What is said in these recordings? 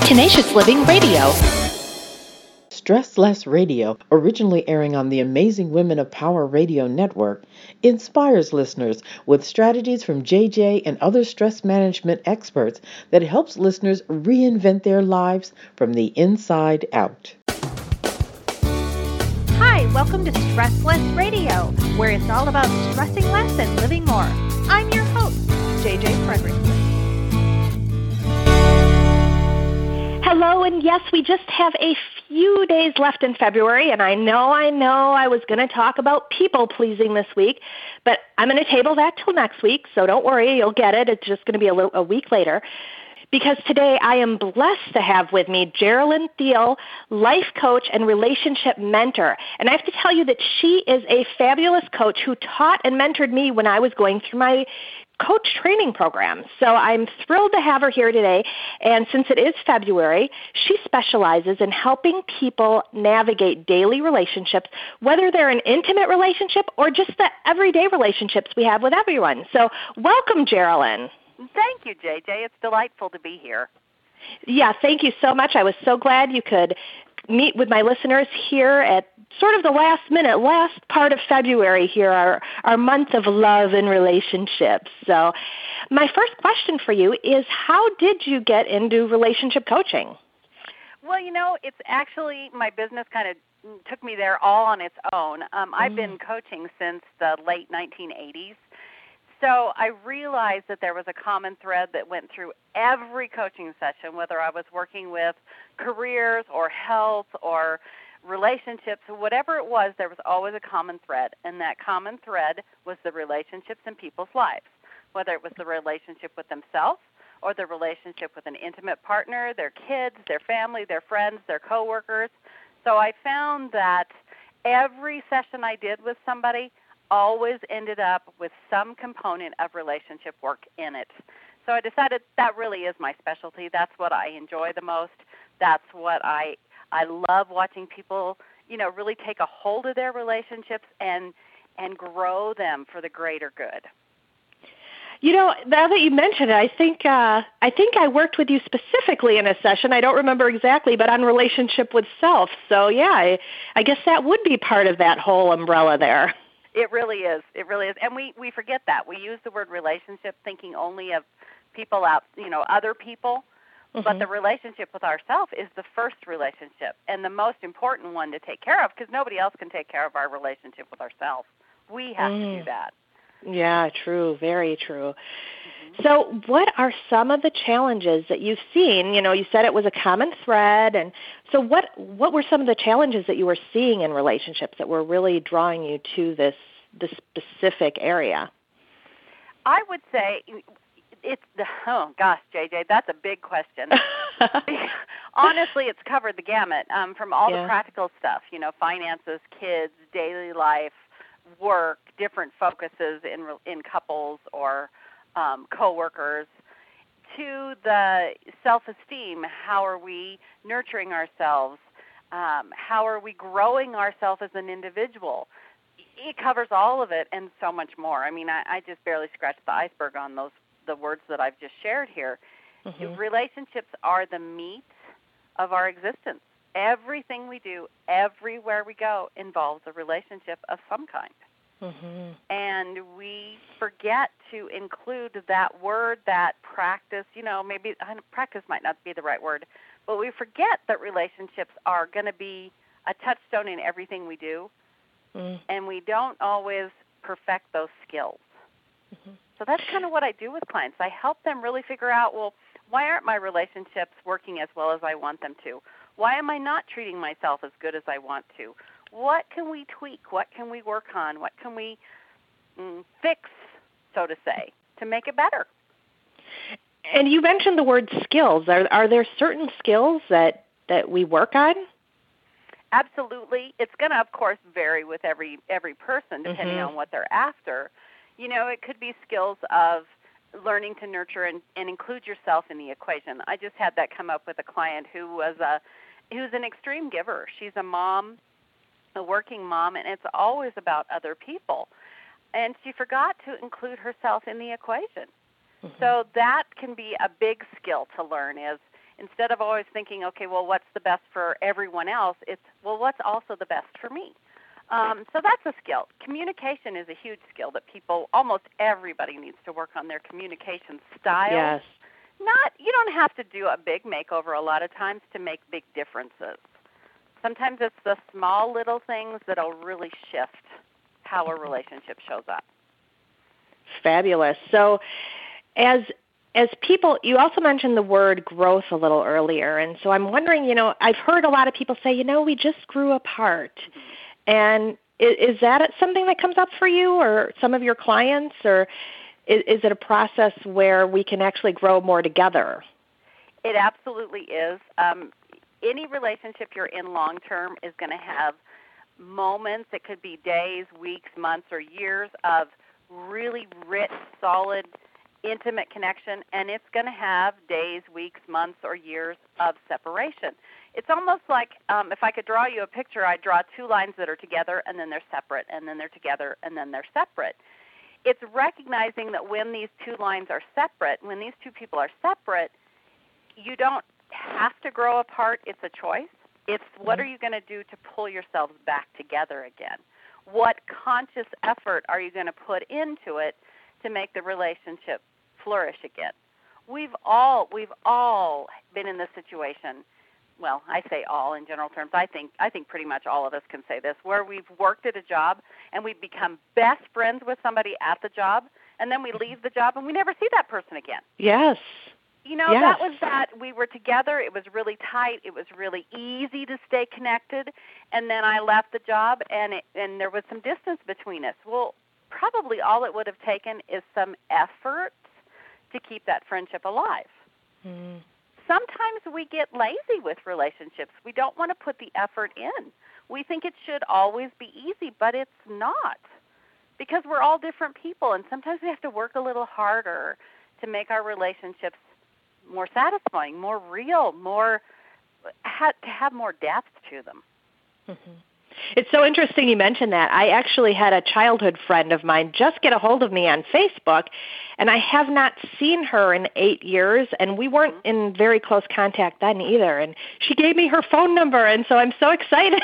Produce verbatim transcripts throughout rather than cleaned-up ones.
Tenacious Living Radio. Stress Less Radio, originally airing on the Amazing Women of Power Radio Network, inspires listeners with strategies from J J and other stress management experts that helps listeners reinvent their lives from the inside out. Hi, welcome to Stress Less Radio, where it's all about stressing less and living more. I'm your host, J J Frederickson. Hello, and yes, we just have a few days left in February, and I know, I know I was going to talk about people-pleasing this week, but I'm going to table that till next week, so don't worry, you'll get it. It's just going to be a, little, a week later, because today I am blessed to have with me Geraldine Thiel, life coach and relationship mentor, and I have to tell you that she is a fabulous coach who taught and mentored me when I was going through my coach training program. So I'm thrilled to have her here today. And since it is February, she specializes in helping people navigate daily relationships, whether they're an intimate relationship or just the everyday relationships we have with everyone. So welcome, Geraldine. Thank you, J J. It's delightful to be here. Yeah, thank you so much. I was so glad you could meet with my listeners here at sort of the last minute, last part of February here, our, our month of love and relationships. So my first question for you is, how did you get into relationship coaching? Well, you know, it's actually, my business kind of took me there all on its own. Um, I've mm. been coaching since the late nineteen eighties. So I realized that there was a common thread that went through every coaching session, whether I was working with careers or health or relationships, whatever it was, there was always a common thread. And that common thread was the relationships in people's lives, whether it was the relationship with themselves or the relationship with an intimate partner, their kids, their family, their friends, their coworkers. So I found that every session I did with somebody always ended up with some component of relationship work in it. So I decided that really is my specialty. That's what I enjoy the most. That's what I I love watching people, you know, really take a hold of their relationships and and grow them for the greater good. You know, now that you mention it, I think uh, I think I worked with you specifically in a session. I don't remember exactly, but on relationship with self. So yeah, I, I guess that would be part of that whole umbrella there. It really is. It really is. And we, we forget that. We use the word relationship thinking only of people out, you know, other people. Mm-hmm. But the relationship with ourselves is the first relationship and the most important one to take care of, because nobody else can take care of our relationship with ourselves. We have mm. to do that. Yeah, true. Very true. Mm-hmm. So what are some of the challenges that you've seen? You know, you said it was a common thread. And so what, what were some of the challenges that you were seeing in relationships that were really drawing you to this, this specific area? I would say it's, oh gosh, J J, that's a big question. Honestly, it's covered the gamut um, from all yeah. the practical stuff, you know, finances, kids, daily life, work, different focuses in in couples or um, coworkers, to the self-esteem. How are we nurturing ourselves? Um, how are we growing ourselves as an individual? It covers all of it and so much more. I mean, I, I just barely scratched the iceberg on those the words that I've just shared here. Mm-hmm. Relationships are the meat of our existence. Everything we do, everywhere we go, involves a relationship of some kind. Mm-hmm. And we forget to include that word, that practice. You know, maybe practice might not be the right word, but we forget that relationships are going to be a touchstone in everything we do, mm. and we don't always perfect those skills. Mm-hmm. So that's kind of what I do with clients. I help them really figure out, well, why aren't my relationships working as well as I want them to? Why am I not treating myself as good as I want to? What can we tweak? What can we work on? What can we mm, fix, so to say, to make it better? And you mentioned the word skills. Are are there certain skills that, that we work on? Absolutely. It's going to, of course, vary with every every person depending mm-hmm. on what they're after. You know, it could be skills of learning to nurture and, and include yourself in the equation. I just had that come up with a client who was a who's an extreme giver. She's a mom, a working mom, and it's always about other people. And she forgot to include herself in the equation. Mm-hmm. So that can be a big skill to learn, is Instead of always thinking, okay, well, what's the best for everyone else? It's, well, what's also the best for me? Um, so that's a skill. Communication is a huge skill that people, almost everybody needs to work on their communication style. Yes. Not, you don't have to do a big makeover a lot of times to make big differences. Sometimes it's the small little things that'll really shift how a relationship shows up. Fabulous. So as as people, you also mentioned the word growth a little earlier, and so I'm wondering, you know, I've heard a lot of people say, you know, we just grew apart. Mm-hmm. And is, is that something that comes up for you or some of your clients, or is, is it a process where we can actually grow more together? It absolutely is. Um, any relationship you're in long term is going to have moments, it could be days, weeks, months, or years of really rich, solid, intimate connection, and it's going to have days, weeks, months, or years of separation. It's almost like um, if I could draw you a picture, I'd draw two lines that are together, and then they're separate, and then they're together, and then they're separate. It's recognizing that when these two lines are separate, when these two people are separate, you don't have to grow apart. It's a choice. It's what are you going to do to pull yourselves back together again? What conscious effort are you going to put into it to make the relationship flourish again? We've all we've all been in this situation. Well, I say all in general terms. I think I think pretty much all of us can say this, where we've worked at a job and we've become best friends with somebody at the job, and then we leave the job and we never see that person again. Yes. You know, yes. that was that. We were together. It was really tight. It was really easy to stay connected. And then I left the job, and it, and there was some distance between us. Well, probably all it would have taken is some effort to keep that friendship alive. Mm. Sometimes we get lazy with relationships. We don't want to put the effort in. We think it should always be easy, but it's not, because we're all different people, and sometimes we have to work a little harder to make our relationships more satisfying, more real, more ha- to have more depth to them. Mm-hmm. It's so interesting you mentioned that. I actually had a childhood friend of mine just get a hold of me on Facebook, and I have not seen her in eight years, and we weren't in very close contact then either. And she gave me her phone number, and so I'm so excited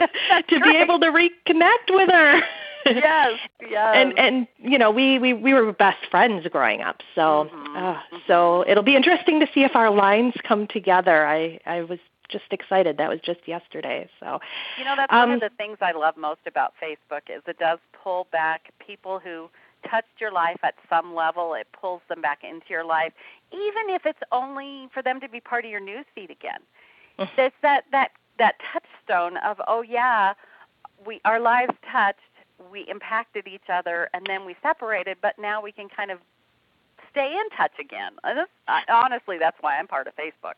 to be able to reconnect with her. Yes, yes. And and you know, we, we, we were best friends growing up, so mm-hmm. uh, mm-hmm. so it'll be interesting to see if our lines come together. I, I was just excited. That was just yesterday. So you know, that's um, one of the things I love most about Facebook is it does pull back people who touched your life at some level. It pulls them back into your life, even if it's only for them to be part of your news feed again. Mm-hmm. There's that that that touchstone of, oh yeah, we our lives touched. We impacted each other, and then we separated, but now we can kind of stay in touch again. I, honestly, that's why I'm part of Facebook.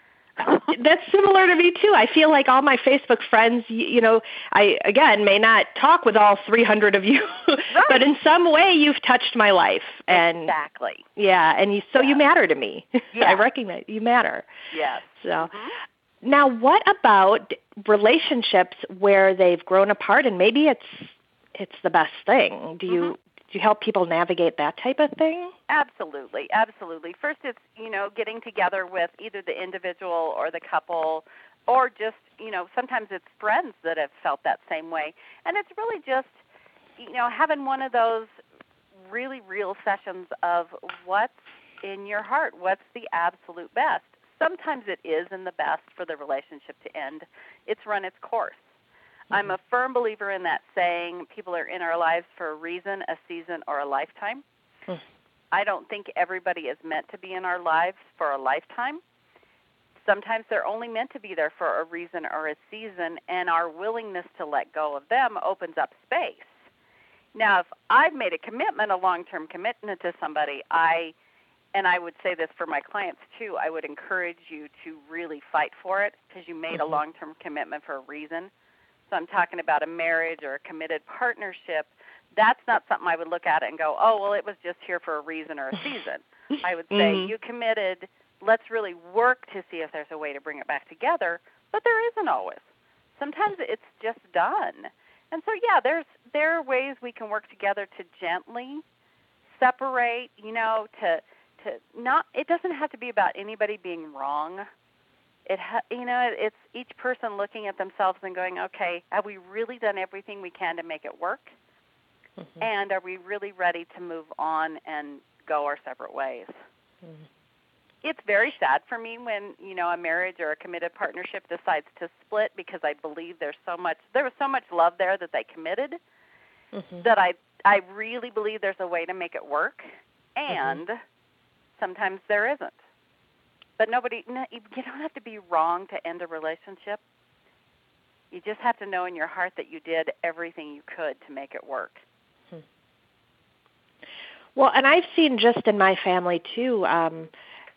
That's similar to me, too. I feel like all my Facebook friends, you, you know, I, again, may not talk with all three hundred of you, right. but in some way you've touched my life. And, exactly. Yeah, and you, so yeah. you matter to me. Yes. I recognize you matter. Yes. So. Mm-hmm. Now, what about relationships where they've grown apart and maybe it's it's the best thing? Do you mm-hmm. do you help people navigate that type of thing? Absolutely, absolutely. First, it's, you know, getting together with either the individual or the couple, or just, you know, sometimes it's friends that have felt that same way. And it's really just, you know, having one of those really real sessions of what's in your heart, what's the absolute best. Sometimes it is in the best for the relationship to end. It's run its course. I'm a firm believer in that saying, people are in our lives for a reason, a season, or a lifetime. Mm. I don't think everybody is meant to be in our lives for a lifetime. Sometimes they're only meant to be there for a reason or a season, and our willingness to let go of them opens up space. Now, if I've made a commitment, a long-term commitment to somebody, I, and I would say this for my clients too, I would encourage you to really fight for it, because you made mm-hmm. a long-term commitment for a reason. So I'm talking about a marriage or a committed partnership. That's not something I would look at it and go, oh, well, it was just here for a reason or a season. I would say, mm-hmm. you committed, let's really work to see if there's a way to bring it back together, but there isn't always. Sometimes it's just done. And so, yeah, there's there are ways we can work together to gently separate, you know, to to not, it doesn't have to be about anybody being wrong. It ha- you know, it's each person looking at themselves and going, okay, have we really done everything we can to make it work? Mm-hmm. And are we really ready to move on and go our separate ways? Mm-hmm. It's very sad for me when, you know, a marriage or a committed partnership decides to split, because I believe there's so much there was so much love there that they committed, mm-hmm. that I I really believe there's a way to make it work, and mm-hmm. sometimes there isn't. But nobody, you don't have to be wrong to end a relationship. You just have to know in your heart that you did everything you could to make it work. Hmm. Well, and I've seen just in my family, too, um,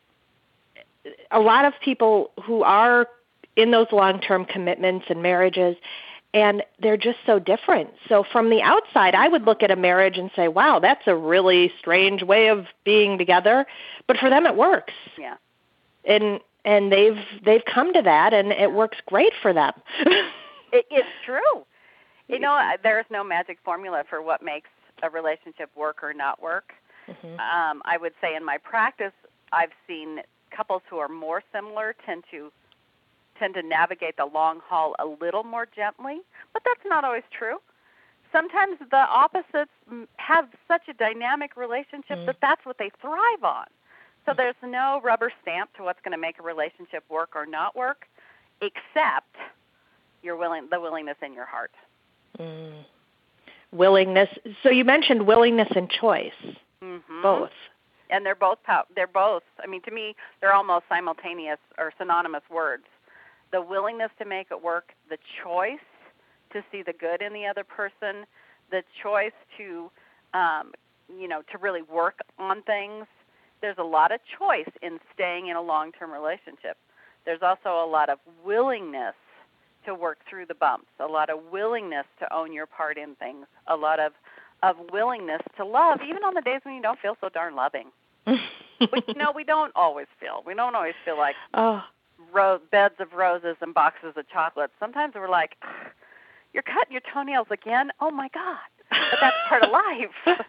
a lot of people who are in those long-term commitments and marriages, and they're just so different. So from the outside, I would look at a marriage and say, wow, that's a really strange way of being together. But for them, it works. Yeah. And and they've they've come to that, and it works great for them. it, it's true. You know, there's no magic formula for what makes a relationship work or not work. Mm-hmm. Um, I would say in my practice, I've seen couples who are more similar tend to tend to navigate the long haul a little more gently, but that's not always true. Sometimes the opposites have such a dynamic relationship mm. that that's what they thrive on. So there's no rubber stamp to what's going to make a relationship work or not work, except your willing, the willingness in your heart. Mm. Willingness. So you mentioned willingness and choice, mm-hmm. both. And they're both, they're both, I mean, to me, they're almost simultaneous or synonymous words. The willingness to make it work, the choice to see the good in the other person, the choice to, um, you know, to really work on things. There's a lot of choice in staying in a long-term relationship. There's also a lot of willingness to work through the bumps, a lot of willingness to own your part in things, a lot of, of willingness to love, even on the days when you don't feel so darn loving. Which, you know, we don't always feel. We don't always feel like oh. ro- beds of roses and boxes of chocolates. Sometimes we're like, you're cutting your toenails again? Oh, my God. But that's part of life.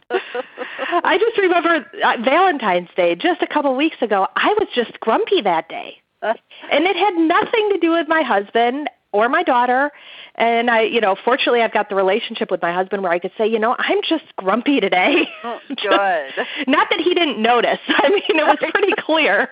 I just remember uh, Valentine's Day just a couple weeks ago. I was just grumpy that day. And it had nothing to do with my husband or my daughter. And I, you know, fortunately I've got the relationship with my husband where I could say, you know, I'm just grumpy today. Oh, good. Not that he didn't notice. I mean, it was pretty clear.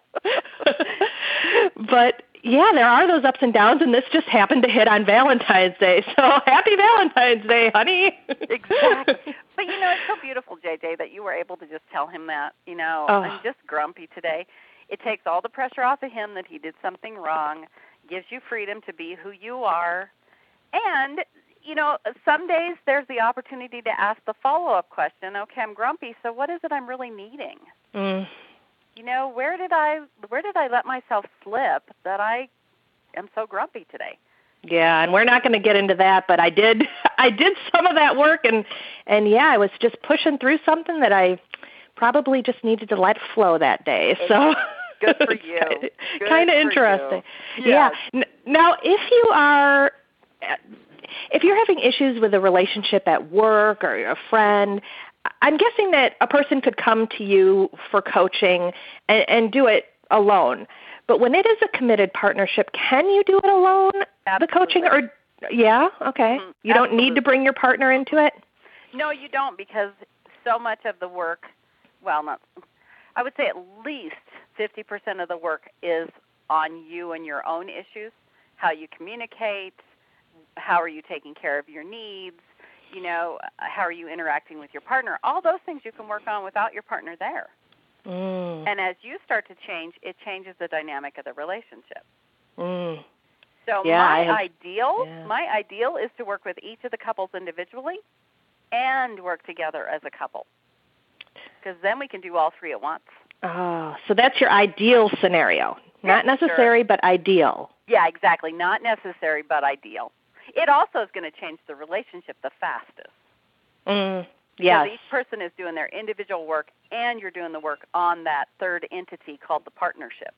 But yeah, there are those ups and downs, and this just happened to hit on Valentine's Day. So happy Valentine's Day, honey. Exactly. But, you know, it's so beautiful, J J, that you were able to just tell him that, you know, oh. I'm just grumpy today. It takes all the pressure off of him that he did something wrong, gives you freedom to be who you are. And, you know, some days there's the opportunity to ask the follow-up question, okay, I'm grumpy, so what is it I'm really needing? Mm. You know, where did I where did I let myself slip that I am so grumpy today? Yeah, and we're not going to get into that, but I did I did some of that work, and and yeah, I was just pushing through something that I probably just needed to let flow that day. So good for you. Kind of interesting. Yes. Yeah. Now, if you are if you're having issues with a relationship at work or a friend, I'm guessing that a person could come to you for coaching and, and do it alone. But when it is a committed partnership, can you do it alone, Absolutely. The coaching? Or yeah? Okay. Mm-hmm. You don't Absolutely. Need to bring your partner into it? No, you don't, because so much of the work, well, not, I would say at least fifty percent of the work is on you and your own issues, how you communicate, how are you taking care of your needs, you know, how are you interacting with your partner? All those things you can work on without your partner there. Mm. And as you start to change, it changes the dynamic of the relationship. Mm. So yeah, my have, ideal, yeah. my ideal is to work with each of the couples individually and work together as a couple, because then we can do all three at once. Oh, so that's your ideal scenario. Not yeah, necessary, sure. but ideal. Yeah, exactly. Not necessary, but ideal. It also is going to change the relationship the fastest. Mm, yes. Because each person is doing their individual work, and you're doing the work on that third entity called the partnership.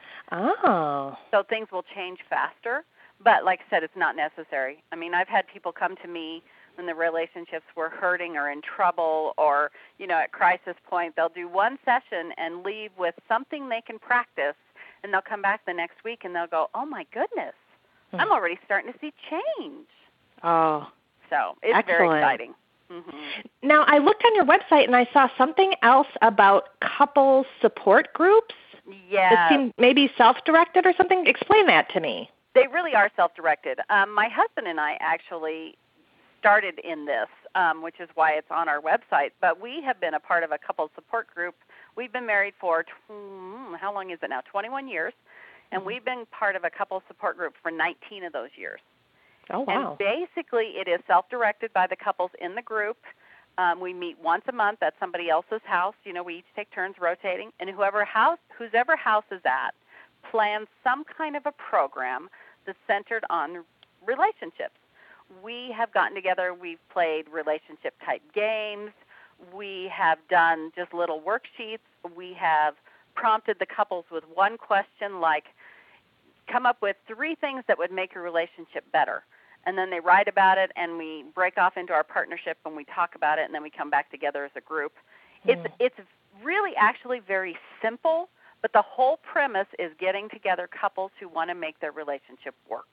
Oh. So things will change faster, but like I said, it's not necessary. I mean, I've had people come to me when the relationships were hurting or in trouble or, you know, at crisis point. They'll do one session and leave with something they can practice and they'll come back the next week and they'll go, oh, my goodness, Hmm. I'm already starting to see change. Oh, So it's excellent. very exciting. Mm-hmm. Now, I looked on your website and I saw something else about couples support groups. Yeah. It seemed maybe self-directed or something. Explain that to me. They really are self-directed. Um, my husband and I actually started in this, um, which is why it's on our website. But we have been a part of a couples support group. We've been married for, tw- how long is it now, twenty-one years. And we've been part of a couples support group for nineteen of those years. Oh, wow. And basically it is self-directed by the couples in the group. Um, we meet once a month at somebody else's house. You know, we each take turns rotating. And whoever house, whoever house is at plans some kind of a program that's centered on relationships. We have gotten together. We've played relationship-type games. We have done just little worksheets. We have prompted the couples with one question like, come up with three things that would make your relationship better. And then they write about it, and we break off into our partnership, and we talk about it, and then we come back together as a group. Mm. It's it's really actually very simple, but the whole premise is getting together couples who want to make their relationship work.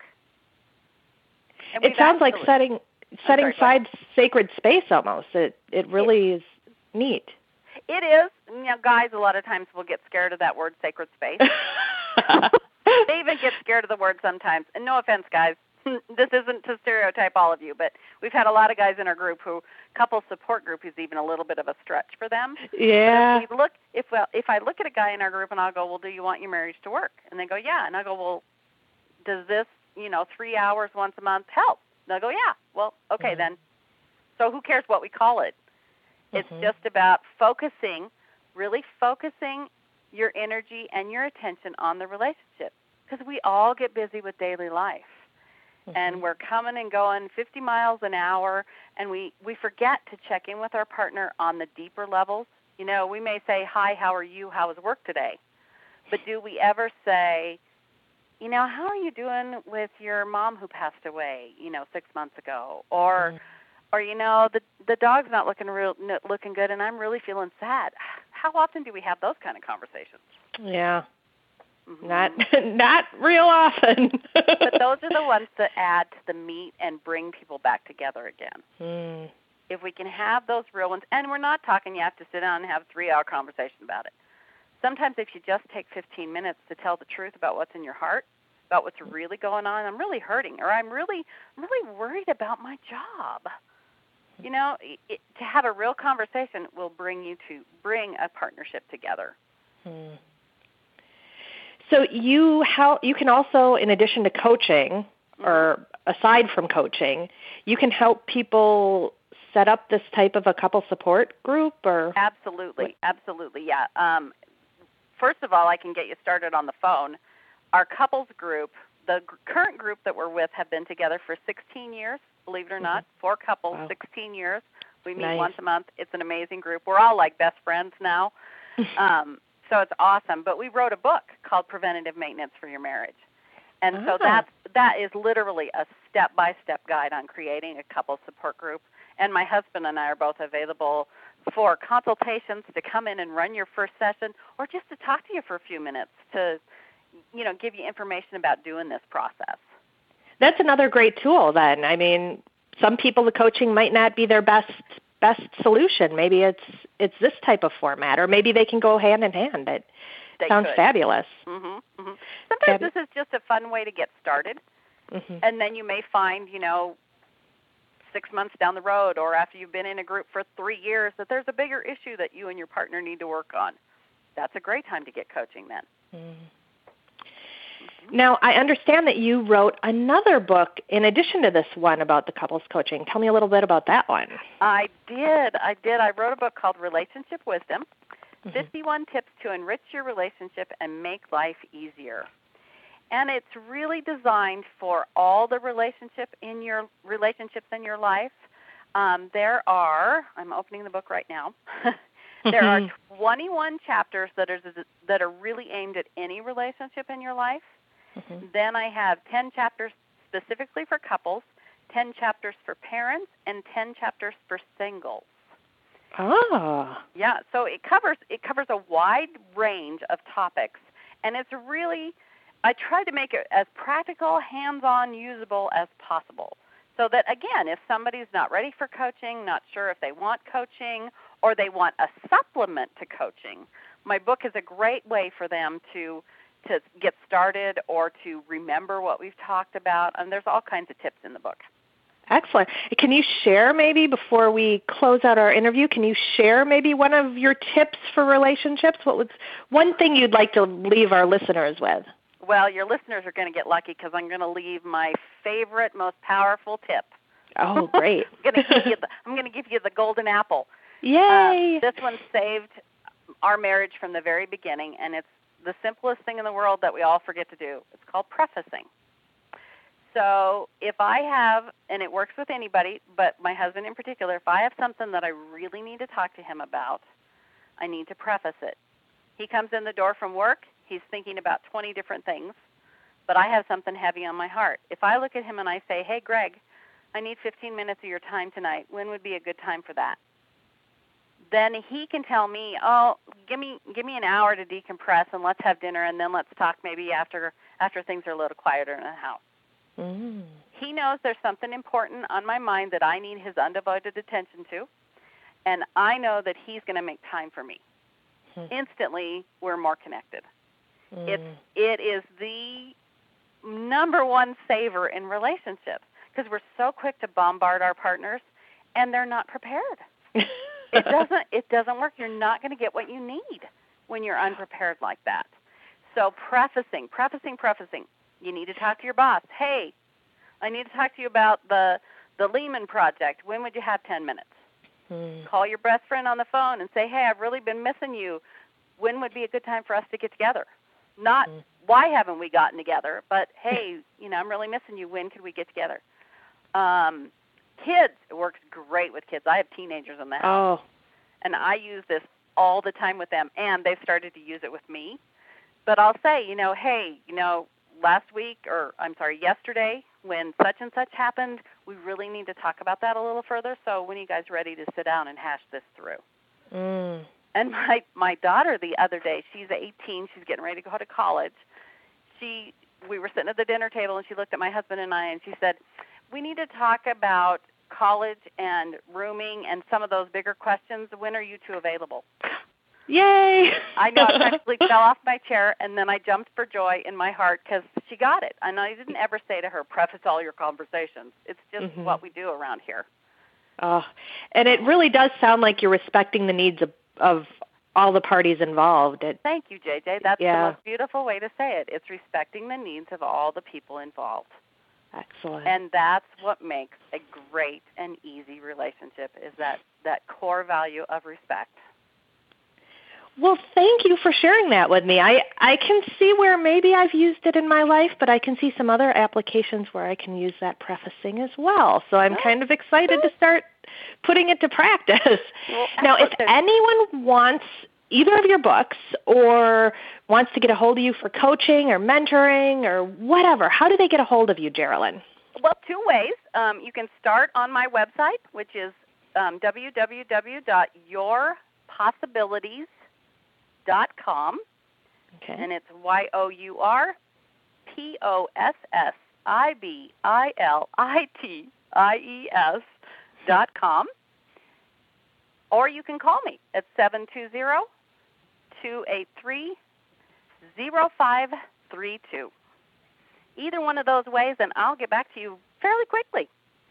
It sounds like setting setting sorry, aside sacred space almost. It it really it, is neat. It is. You know, guys a lot of times will get scared of that word sacred space. They even get scared of the word sometimes. And no offense, guys. This isn't to stereotype all of you, but we've had a lot of guys in our group who couple support group is even a little bit of a stretch for them. Yeah. But if we look, if well, if I look at a guy in our group and I'll go, well, do you want your marriage to work? And they go, yeah. And I go, well, does this, you know, three hours once a month help? And they'll go, yeah. Well, okay mm-hmm. then. So who cares what we call it? It's mm-hmm. just about focusing, really focusing your energy and your attention on the relationship, because we all get busy with daily life. Mm-hmm. And we're coming and going fifty miles an hour, and we, we forget to check in with our partner on the deeper levels. You know, we may say, hi, how are you? How was work today? But do we ever say, you know, how are you doing with your mom who passed away, you know, six months ago? Or, mm-hmm. or you know, the the dog's not looking real looking good, and I'm really feeling sad. How often do we have those kind of conversations? Yeah. Mm-hmm. Not not real often. But those are the ones that add to the meat and bring people back together again. Mm. If we can have those real ones, and we're not talking you have to sit down and have a three-hour conversation about it. Sometimes if you just take fifteen minutes to tell the truth about what's in your heart, about what's really going on, I'm really hurting, or I'm really, I'm really worried about my job. You know, it, to have a real conversation will bring you to bring a partnership together. Mm. So you how you can also, in addition to coaching, mm-hmm. or aside from coaching, you can help people set up this type of a couple support group, or absolutely, what? absolutely, yeah. Um, first of all, I can get you started on the phone. Our couples group, the g- current group that we're with, have been together for sixteen years. Believe it or not, mm-hmm. four couples, wow. sixteen years. We meet nice. once a month. It's an amazing group. We're all like best friends now. um, So it's awesome. But we wrote a book called Preventative Maintenance for Your Marriage. And oh. so that's, that is literally a step-by-step guide on creating a couple support group. And my husband and I are both available for consultations to come in and run your first session, or just to talk to you for a few minutes to, you know, give you information about doing this process. That's another great tool then. I mean, some people, the coaching might not be their best best solution. Maybe it's it's this type of format, or maybe they can go hand in hand. It they sounds could. fabulous. Mm-hmm, mm-hmm. Sometimes Fab- this is just a fun way to get started, mm-hmm. and then you may find, you know, six months down the road, or after you've been in a group for three years, that there's a bigger issue that you and your partner need to work on. That's a great time to get coaching then. Mm. Now, I understand that you wrote another book in addition to this one about the couples coaching. Tell me a little bit about that one. I did. I did. I wrote a book called Relationship Wisdom, mm-hmm. fifty-one Tips to Enrich Your Relationship and Make Life Easier. And it's really designed for all the relationship in your relationships in your life. Um, there are, I'm opening the book right now, there are twenty-one chapters that are, that are really aimed at any relationship in your life. Mm-hmm. Then I have ten chapters specifically for couples, ten chapters for parents, and ten chapters for singles. Ah. Yeah, so it covers it covers a wide range of topics, And it's really, I tried to make it as practical, hands-on, usable as possible. So that, again, if somebody's not ready for coaching, not sure if they want coaching, or they want a supplement to coaching, my book is a great way for them to to get started or to remember what we've talked about. And there's all kinds of tips in the book. Excellent. Can you share maybe before we close out our interview, can you share maybe one of your tips for relationships? What was one thing you'd like to leave our listeners with? Well, your listeners are going to get lucky because I'm going to leave my favorite, most powerful tip. Oh, great. I'm going to give you the, I'm going to give you the golden apple. Yay. Uh, this one saved our marriage from the very beginning, and it's the simplest thing in the world that we all forget to do. It's called prefacing. So if I have, and it works with anybody, but my husband in particular, if I have something that I really need to talk to him about, I need to preface it. He comes in the door from work, he's thinking about twenty different things, but I have something heavy on my heart. If I look at him and I say, hey, Greg, I need fifteen minutes of your time tonight, when would be a good time for that? Then he can tell me, oh, give me give me an hour to decompress and let's have dinner and then let's talk maybe after after things are a little quieter in the house. Mm. He knows there's something important on my mind that I need his undivided attention to, and I know that he's going to make time for me. Mm. Instantly, we're more connected. Mm. It's, it is the number one saver in relationships because we're so quick to bombard our partners, and they're not prepared. It doesn't it doesn't work. You're not going to get what you need when you're unprepared like that. So prefacing, prefacing, prefacing. You need to talk to your boss. Hey, I need to talk to you about the, the Lehman Project. When would you have ten minutes? Hmm. Call your best friend on the phone and say, hey, I've really been missing you. When would be a good time for us to get together? Not hmm. why haven't we gotten together, but, hey, you know, I'm really missing you. When could we get together? Um Kids, it works great with kids. I have teenagers in the house, oh. and I use this all the time with them, and they've started to use it with me. But I'll say, you know, hey, you know, last week, or I'm sorry, yesterday, when such and such happened, we really need to talk about that a little further, so when are you guys ready to sit down and hash this through? Mm. And my, my daughter the other day, she's eighteen, she's getting ready to go to college. She, we were sitting at the dinner table, and she looked at my husband and I, and she said, we need to talk about college and rooming and some of those bigger questions. When are you two available? Yay! I know. I practically fell off my chair, and then I jumped for joy in my heart because she got it. And I didn't ever say to her, preface all your conversations. It's just mm-hmm. what we do around here. Oh, and it really does sound like you're respecting the needs of, of all the parties involved. It, Thank you, J J. That's yeah. the most beautiful way to say it. It's respecting the needs of all the people involved. Excellent. And that's what makes a great and easy relationship is that, that core value of respect. Well, thank you for sharing that with me. I, I can see where maybe I've used it in my life, but I can see some other applications where I can use that prefacing as well. So I'm kind of excited to start putting it to practice. Well, now, if anyone wants either of your books or wants to get a hold of you for coaching or mentoring or whatever, how do they get a hold of you, Geraldine? Well, two ways. Um, you can start on my website, which is um, w w w dot your possibilities dot com, okay. And it's Y O U R P O S S I B I L I T I E S dot com. Or you can call me at seven two zero, two eight three, zero five three two. Either one of those ways, and I'll get back to you fairly quickly.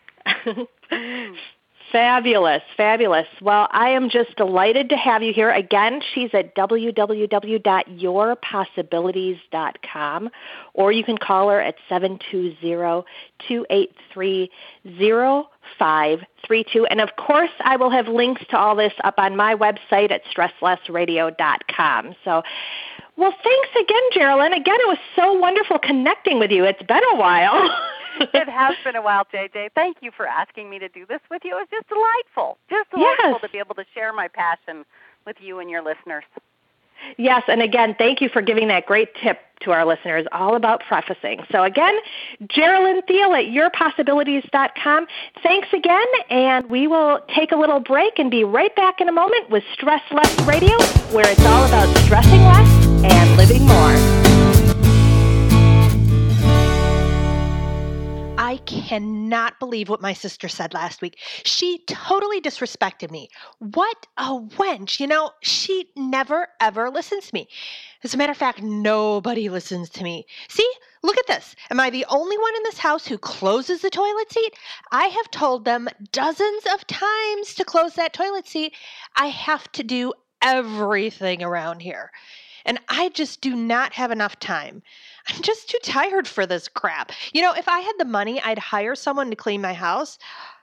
Fabulous, fabulous. Well, I am just delighted to have you here. Again, she's at w w w dot your possibilities dot com, or you can call her at seven two zero, two eight three, zero five three two. And, of course, I will have links to all this up on my website at stress less radio dot com. So, well, thanks again, Geraldine. Again, it was so wonderful connecting with you. It's been a while. It has been a while, J J. Thank you for asking me to do this with you. It was just delightful. Just delightful yes. to be able to share my passion with you and your listeners. Yes, and again, thank you for giving that great tip to our listeners all about prefacing. So again, Geraldine Theile at your possibilities dot com. Thanks again, and we will take a little break and be right back in a moment with Stress Less Radio, where it's all about stressing less and living more. cannot believe what my sister said last week. She totally disrespected me. What a wench. You know, she never, ever listens to me. As a matter of fact, nobody listens to me. See, look at this. Am I the only one in this house who closes the toilet seat? I have told them dozens of times to close that toilet seat. I have to do everything around here. And I just do not have enough time. I'm just too tired for this crap. You know, if I had the money, I'd hire someone to clean my house.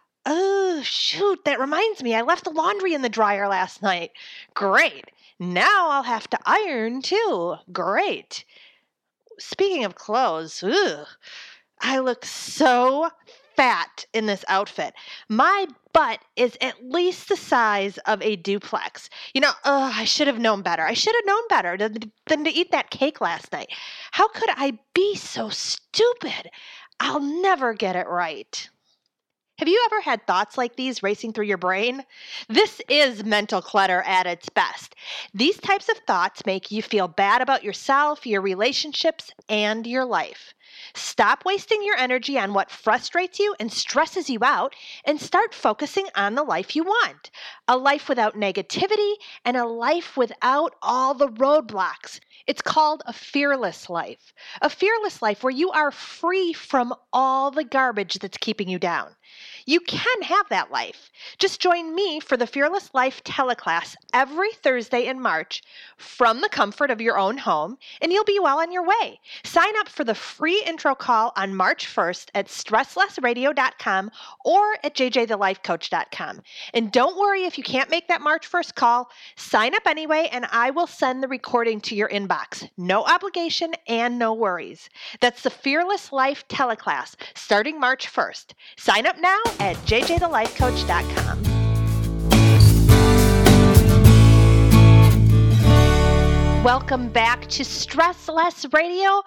Oh, shoot, that reminds me. I left the laundry in the dryer last night. Great. Now I'll have to iron too. Great. Speaking of clothes, ugh, I look so fat in this outfit. My butt is at least the size of a duplex. You know, ugh, I should have known better. I should have known better than, than to eat that cake last night. How could I be so stupid? I'll never get it right. Have you ever had thoughts like these racing through your brain? This is mental clutter at its best. These types of thoughts make you feel bad about yourself, your relationships, and your life. Stop wasting your energy on what frustrates you and stresses you out and start focusing on the life you want. A life without negativity and a life without all the roadblocks. It's called a fearless life. A fearless life where you are free from all the garbage that's keeping you down. You can have that life. Just join me for the Fearless Life teleclass every Thursday in March from the comfort of your own home, and you'll be well on your way. Sign up for the free intro call on March first at stress less radio dot com or at j j the life coach dot com. And don't worry if you can't make that March first call. Sign up anyway, and I will send the recording to your inbox. No obligation and no worries. That's the Fearless Life teleclass starting March first. Sign up now at j j the life coach dot com. Welcome back to Stress Less Radio.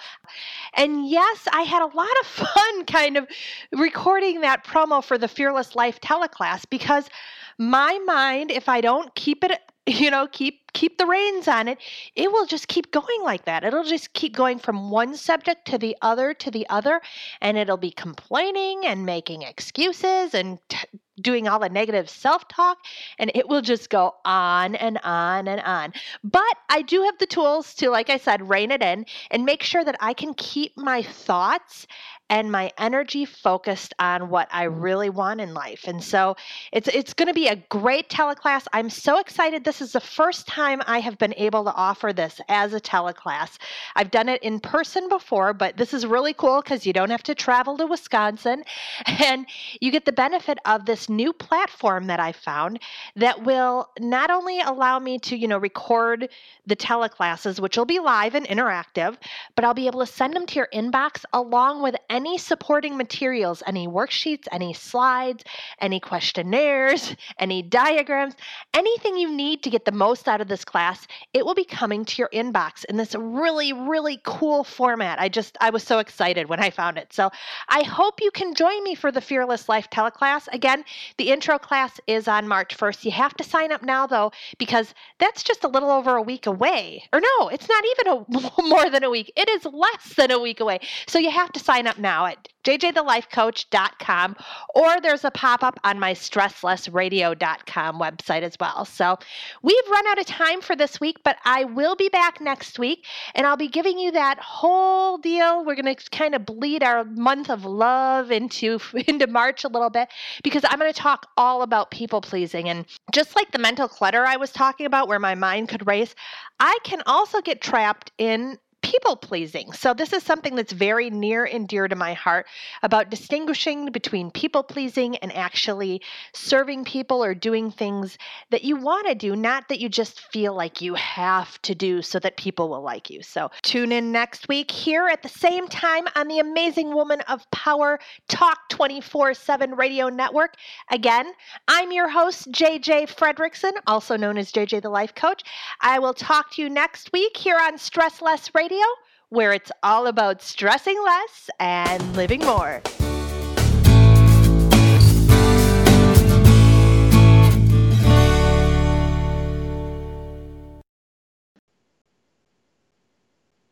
And yes, I had a lot of fun kind of recording that promo for the Fearless Life teleclass because my mind, if I don't keep it, you know, keep keep the reins on it, it will just keep going like that. It'll just keep going from one subject to the other to the other, and it'll be complaining and making excuses and t- doing all the negative self-talk, and it will just go on and on and on. But I do have the tools to, like I said, rein it in and make sure that I can keep my thoughts and my energy focused on what I really want in life. And so it's it's going to be a great teleclass. I'm so excited. This is the first time I have been able to offer this as a teleclass. I've done it in person before, but this is really cool because you don't have to travel to Wisconsin, and you get the benefit of this new platform that I found that will not only allow me to, you know, record the teleclasses, which will be live and interactive, but I'll be able to send them to your inbox along with any supporting materials, any worksheets, any slides, any questionnaires, any diagrams, anything you need to get the most out of this class. It will be coming to your inbox in this really, really cool format. I just, I was so excited when I found it. So I hope you can join me for the Fearless Life teleclass. Again, the intro class is on March first. You have to sign up now, though, because that's just a little over a week away. Or no, it's not even a, more than a week. It is less than a week away. So you have to sign up now at j j the life coach dot com, or there's a pop-up on my stress less radio dot com website as well. So we've run out of time for this week, but I will be back next week, and I'll be giving you that whole deal. We're going to kind of bleed our month of love into, into March a little bit, because I'm going to talk all about people pleasing. And just like the mental clutter I was talking about where my mind could race, I can also get trapped in people pleasing. So this is something that's very near and dear to my heart, about distinguishing between people pleasing and actually serving people or doing things that you want to do, not that you just feel like you have to do so that people will like you. So tune in next week here at the same time on the Amazing Woman of Power Talk twenty-four seven Radio Network. Again, I'm your host, J J Fredrickson, also known as J J the Life Coach. I will talk to you next week here on Stress Less Radio, where it's all about stressing less and living more.